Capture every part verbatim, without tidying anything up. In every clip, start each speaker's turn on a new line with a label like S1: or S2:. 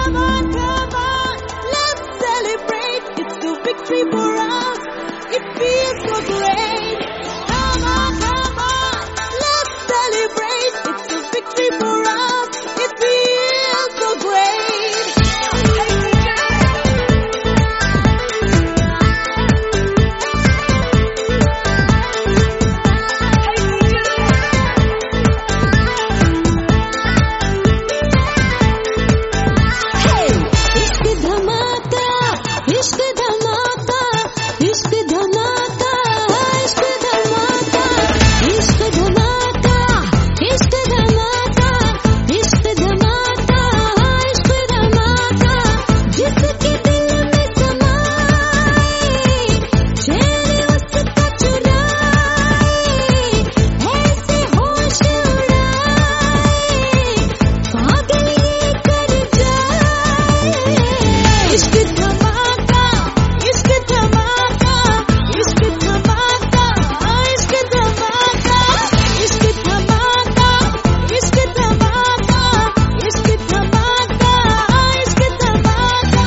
S1: Come on, come on, let's celebrate. It's a victory for us. It feels so great. Come on, come on, let's celebrate. It's a victory for us. It feels so great. Hey, इश्क धमाका, इश्क धमाका, इश्क धमाका, इश्क धमाका, इश्क धमाका, इश्क धमाका, इश्क धमाका, इश्क धमाका, जिसके दिल में समाए, चैन उसका चुराए, ऐसे होश उड़ाए, पागल ये कर जाए। इश्क धमाका, इश्क धमाका, इश्क धमाका, इश्क धमाका, इश्क धमाका, इश्क धमाका, इश्क धमाका, इश्क धमाका।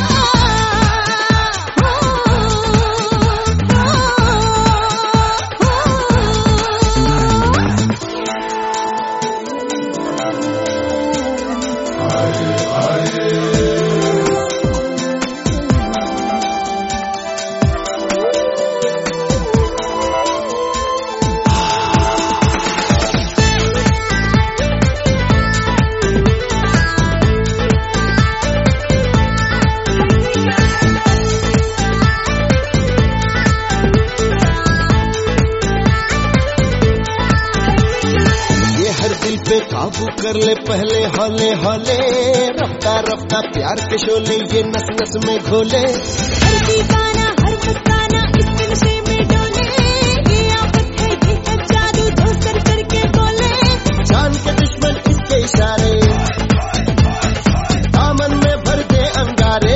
S2: ये हर दिल पे काबू कर ले पहले हौले हौले, रफ्ता रफ्ता प्यार के शोले ये नस नस में घोले।
S1: हर दीवाना, हर मस्ताना इसके नशे में डोले, ये आफत है, ये है जादू, जो सर करके बोले।
S2: जान के दुश्मन इसके इशारे, दामन में भर दे अंगारे।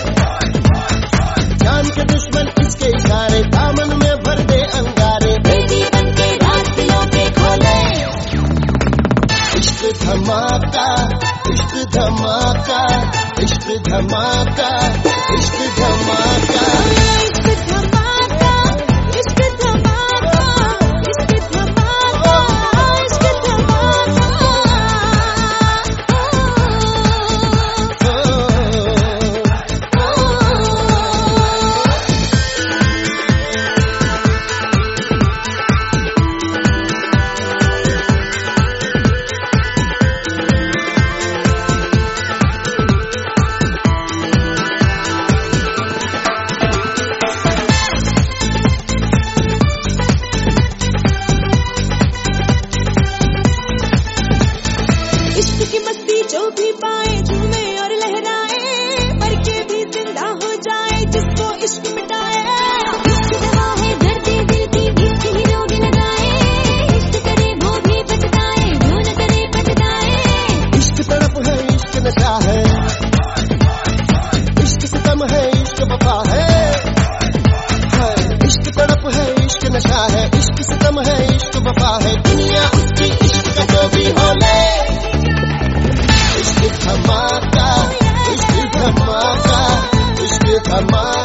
S2: जान के दुश्मन इसके इशारे, दामन में भर दे अंगारे।
S1: बेटी बन के राज दिलों पे खोले।
S2: इश्क धमाका, इश्क धमाका, इश्क धमाका, इश्क धमाका।
S1: इश्क धमाका, इश्क धमाका, इश्क धमाका, इश्क धमाका। इश्क की मस्ती जो भी पाए, झूमे और लहराए, मर के भी जिंदा हो जाए जिसको इश्क मिटाए। इश्क दवा है दर्द दिल की, इश्क ही रोग लगाए, इश्क करे वो भी बचताए, जो न करे पछताए।
S2: इश्क तड़प है, इश्क नशा है, इश्क सितम है, इश्क वफा है। हाय, इश्क तड़प है, इश्क नशा है, इश्क सितम है, इश्क वफा है। दुनिया उसकी इश्क का जो भी होले। इश्क धमाका, इश्क धमाका, इश्क धमाका।